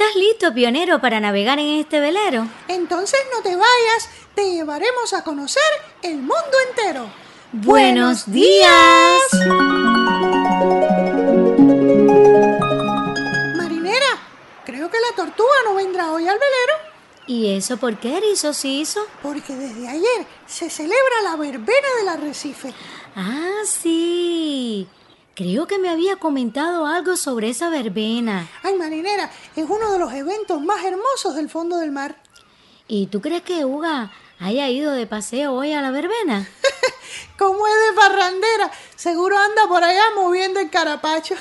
¿Estás listo, pionero, para navegar en este velero? Entonces no te vayas, te llevaremos a conocer el mundo entero. ¡Buenos días! Marinera, creo que la tortuga no vendrá hoy al velero. ¿Y eso por qué, erizo siso? Porque desde ayer se celebra la verbena del arrecife. Ah, sí. Creo que me había comentado algo sobre esa verbena. Ay, marinera, es uno de los eventos más hermosos del fondo del mar. ¿Y tú crees que Uga haya ido de paseo hoy a la verbena? Como es de parrandera, seguro anda por allá moviendo el carapacho.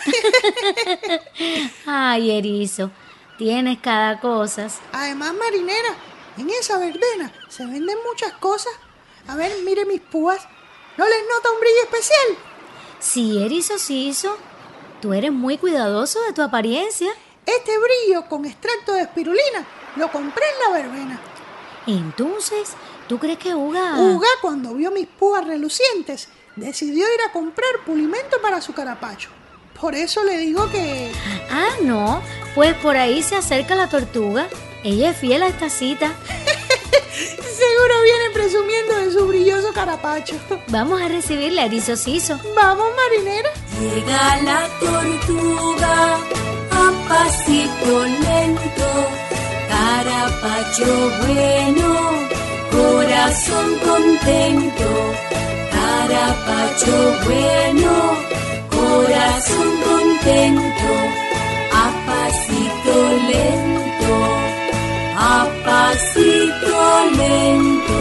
Ay, erizo, tienes cada cosas. Además, marinera, en esa verbena se venden muchas cosas. A ver, mire mis púas. ¿No les nota un brillo especial? Sí, erizo siso, tú eres muy cuidadoso de tu apariencia. Este brillo con extracto de espirulina lo compré en la verbena. Entonces, ¿tú crees que Uga... Uga, cuando vio mis púas relucientes, decidió ir a comprar pulimento para su carapacho. Por eso le digo que... Ah, no, pues por ahí se acerca la tortuga. Ella es fiel a esta cita. Seguro viene presumiendo de su brilloso carapacho. Vamos a recibirla, erizo siso. Vamos, marinera. Llega la tortuga a pasito lento, carapacho bueno, corazón contento. Carapacho bueno, corazón contento, a pasito lento, a pasito lento.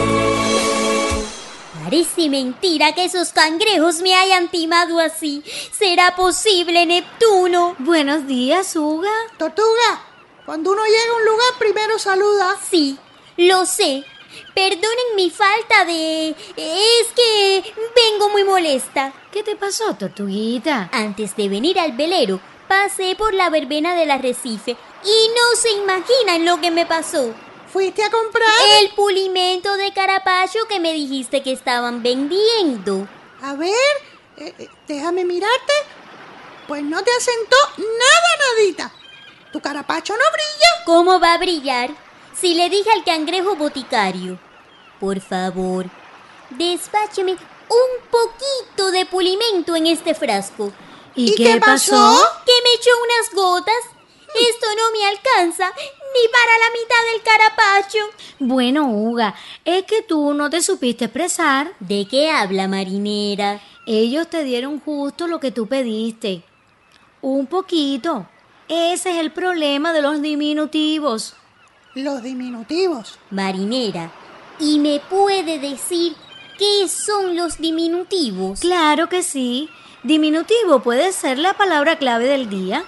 Parece mentira que esos cangrejos me hayan timado así. ¿Será posible, Neptuno? Buenos días, Uga. Tortuga, cuando uno llega a un lugar, primero saluda. Sí, lo sé. Perdonen mi falta de... Es que vengo muy molesta. ¿Qué te pasó, tortuguita? Antes de venir al velero, pasé por la verbena del arrecife y no se imaginan lo que me pasó. ¿Fuiste a comprar? El pulimento de carapacho que me dijiste que estaban vendiendo. A ver, déjame mirarte. Pues no te asentó nada, nadita. ¿Tu carapacho no brilla? ¿Cómo va a brillar si le dije al cangrejo boticario? Por favor, despácheme un poquito de pulimento en este frasco. ¿Y qué pasó? Que me echó unas gotas. Esto no me alcanza ni para la mitad del carapacho. Bueno, Uga, es que tú no te supiste expresar. ¿De qué habla, marinera? Ellos te dieron justo lo que tú pediste. Un poquito. Ese es el problema de los diminutivos. Los diminutivos. Marinera, ¿y me puede decir qué son los diminutivos? Claro que sí. Diminutivo puede ser la palabra clave del día.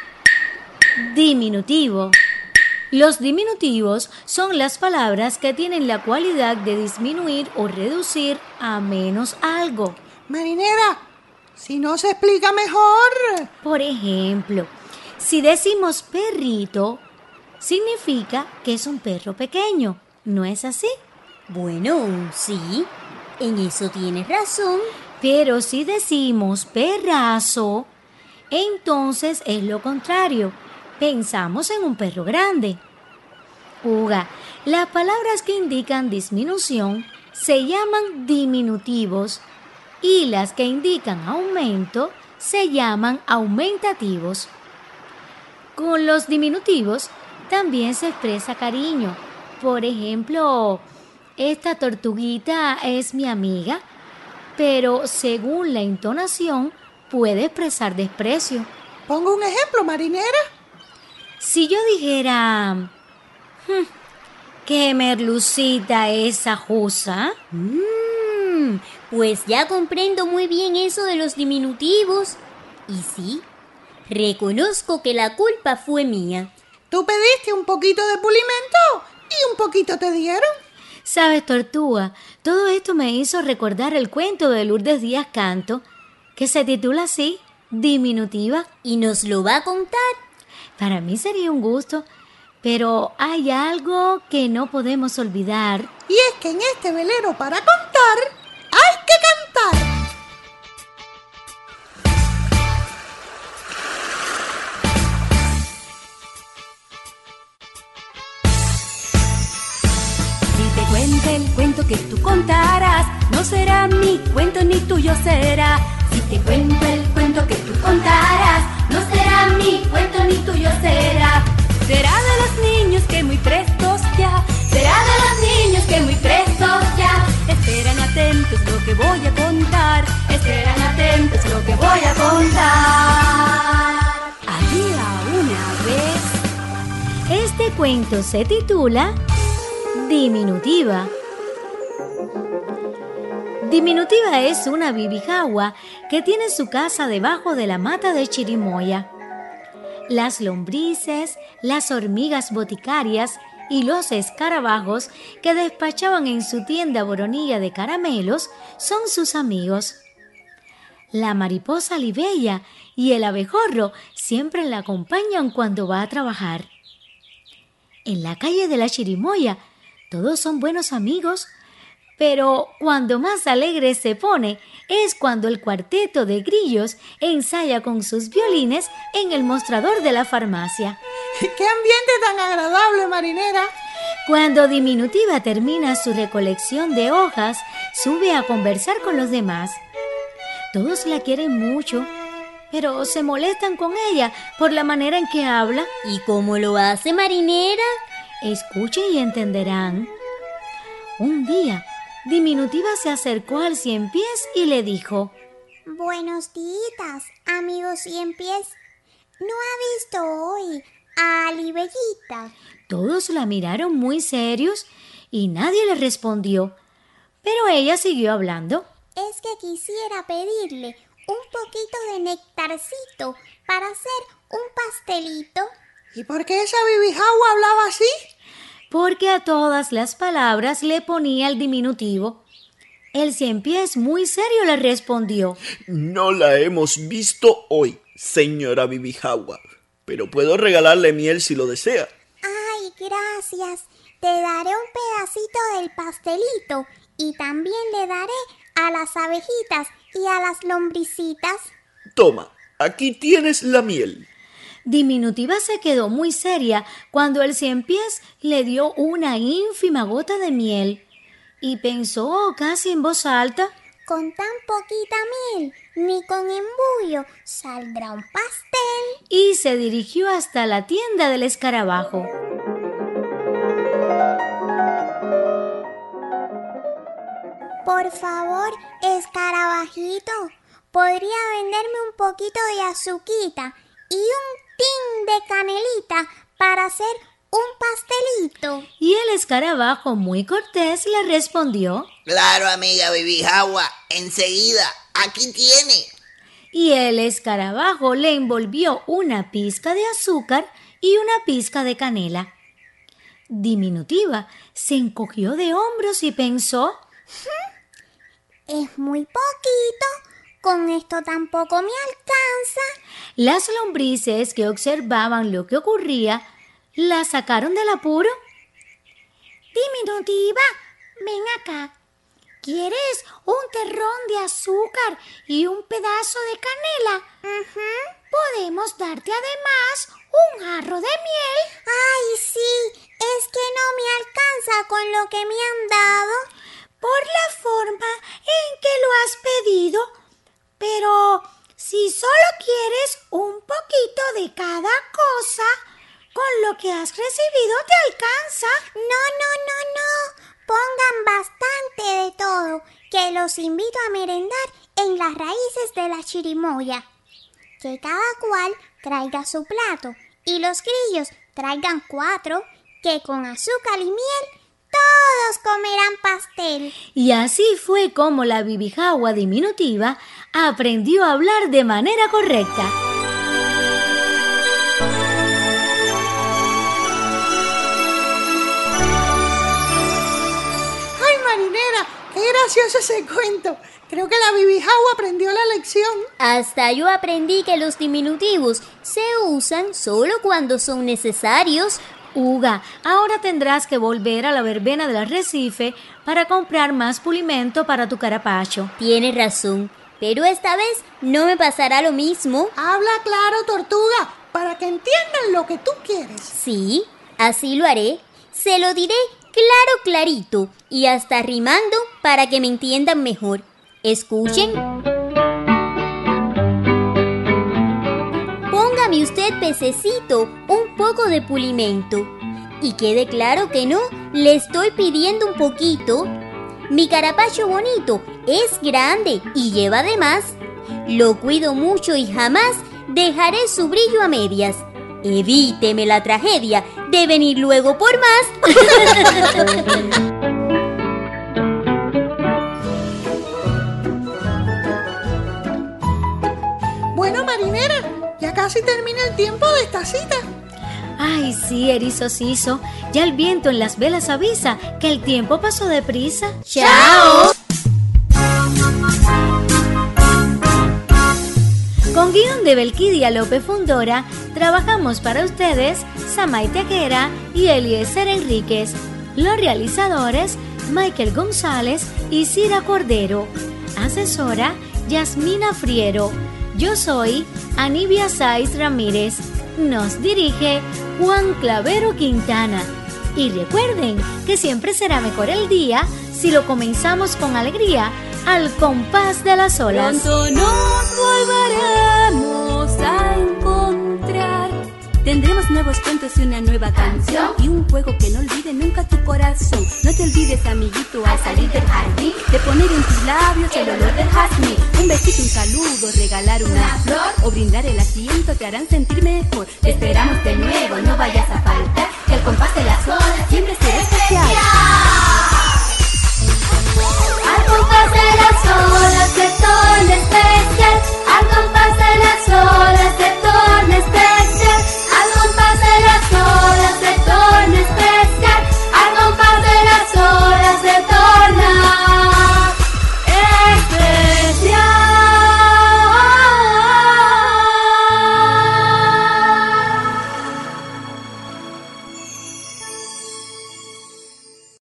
Diminutivo. Los diminutivos son las palabras que tienen la cualidad de disminuir o reducir a menos algo. Marinera, si no se explica mejor. Por ejemplo, si decimos perrito, significa que es un perro pequeño. ¿No es así? Bueno, sí, en eso tienes razón. Pero si decimos perrazo, entonces es lo contrario. Pensamos en un perro grande. Uga, las palabras que indican disminución se llaman diminutivos y las que indican aumento se llaman aumentativos. Con los diminutivos también se expresa cariño. Por ejemplo, esta tortuguita es mi amiga, pero según la entonación puede expresar desprecio. Pongo un ejemplo, marinera. Si yo dijera, qué merlucita esa jusa. Pues ya comprendo muy bien eso de los diminutivos. Y sí, reconozco que la culpa fue mía. Tú pediste un poquito de pulimento y un poquito te dieron. Sabes, tortuga, todo esto me hizo recordar el cuento de Lourdes Díaz Canto, que se titula así, Diminutiva. ¿Y nos lo va a contar? Para mí sería un gusto, pero hay algo que no podemos olvidar. Y es que en este velero para contar hay que cantar. cuento que tú contarás, no será mi cuento ni tuyo será. Si te cuento el cuento que tú contarás, no será mi cuento ni tuyo será. Será de los niños que muy prestos ya, será de los niños que muy prestos ya. Esperan atentos lo que voy a contar, esperan atentos lo que voy a contar. Había una vez. Este cuento se titula Diminutiva. Diminutiva es una bibijagua que tiene su casa debajo de la mata de chirimoya. Las lombrices, las hormigas boticarias y los escarabajos que despachaban en su tienda boronilla de caramelos son sus amigos. La mariposa libella y el abejorro siempre la acompañan cuando va a trabajar. En la calle de la chirimoya todos son buenos amigos, pero cuando más alegre se pone es cuando el cuarteto de grillos ensaya con sus violines en el mostrador de la farmacia. ¡Qué ambiente tan agradable, marinera! Cuando Diminutiva termina su recolección de hojas, sube a conversar con los demás. Todos la quieren mucho, pero se molestan con ella por la manera en que habla. ¿Y cómo lo hace, marinera? Escuchen y entenderán. Un día, Diminutiva se acercó al Ciempiés y le dijo: Buenos días, amigos Ciempiés. ¿No ha visto hoy a Libellita? Todos la miraron muy serios y nadie le respondió, pero ella siguió hablando. Es que quisiera pedirle un poquito de nectarcito para hacer un pastelito. ¿Y por qué esa bibijagua hablaba así? Porque a todas las palabras le ponía el diminutivo. El Ciempiés muy serio le respondió: No la hemos visto hoy, señora bibijagua, pero puedo regalarle miel si lo desea. Ay, gracias. Te daré un pedacito del pastelito y también le daré a las abejitas y a las lombricitas. Toma, aquí tienes la miel. Diminutiva se quedó muy seria cuando el Ciempiés le dio una ínfima gota de miel y pensó casi en voz alta: Con tan poquita miel, ni con embullo, saldrá un pastel. Y se dirigió hasta la tienda del escarabajo. Por favor, escarabajito, ¿podría venderme un poquito de azuquita y un tin de canelita para hacer un pastelito? Y el escarabajo muy cortés le respondió: Claro, amiga bibijagua, enseguida, aquí tiene. Y el escarabajo le envolvió una pizca de azúcar y una pizca de canela. Diminutiva se encogió de hombros y pensó: Es muy poquito, con esto tampoco me alcanza. Las lombrices que observaban lo que ocurría la sacaron del apuro. Diminutiva, ven acá. ¿Quieres un terrón de azúcar y un pedazo de canela? Podemos darte además un jarro de miel. Ay, sí, es que no me alcanza con lo que me han dado. Por la forma en que lo has pedido. Pero si solo quieres un poquito de cada cosa, con lo que has recibido te alcanza. No. Pongan bastante de todo, que los invito a merendar en las raíces de la chirimoya. Que cada cual traiga su plato y los grillos traigan 4, que con azúcar y miel todos comerán pastel. Y así fue como la bibijagua Diminutiva aprendió a hablar de manera correcta. ¡Ay, marinera! ¡Qué gracioso ese cuento! Creo que la bibijagua aprendió la lección. Hasta yo aprendí que los diminutivos se usan solo cuando son necesarios. Uga, ahora tendrás que volver a la verbena del arrecife para comprar más pulimento para tu carapacho. Tienes razón, pero esta vez no me pasará lo mismo. Habla claro, tortuga, para que entiendan lo que tú quieres. Sí, así lo haré. Se lo diré claro, clarito, y hasta rimando para que me entiendan mejor. Escuchen. Póngame usted, pececito, un poco de pulimento. Y quede claro que no, le estoy pidiendo un poquito. Mi carapacho bonito es grande y lleva de más. Lo cuido mucho y jamás dejaré su brillo a medias. Evíteme la tragedia de venir luego por más. Bueno, marinera, ya casi termina el tiempo de esta cita. Ay, sí, erizo siso. Ya el viento en las velas avisa que el tiempo pasó deprisa. ¡Chao! Con guión de Belkidia López Fundora, trabajamos para ustedes Samay Tequera y Eliezer Enríquez. Los realizadores, Michael González y Cira Cordero. Asesora, Yasmina Friero. Yo soy Anibia Saiz Ramírez. Nos dirige Juan Clavero Quintana. Y recuerden que siempre será mejor el día si lo comenzamos con alegría al compás de las olas. Pronto nos volveremos a encontrar. Tendremos nuevos cuentos y una nueva canción y un juego que no olvide nunca tu corazón. No te olvides, amiguito, al salir del jardín, de poner en tus labios el olor del jazmín. Un besito, un saludo, regalar una flor o brindar el asiento te harán sentir mejor. Te esperamos de nuevo, no vayas a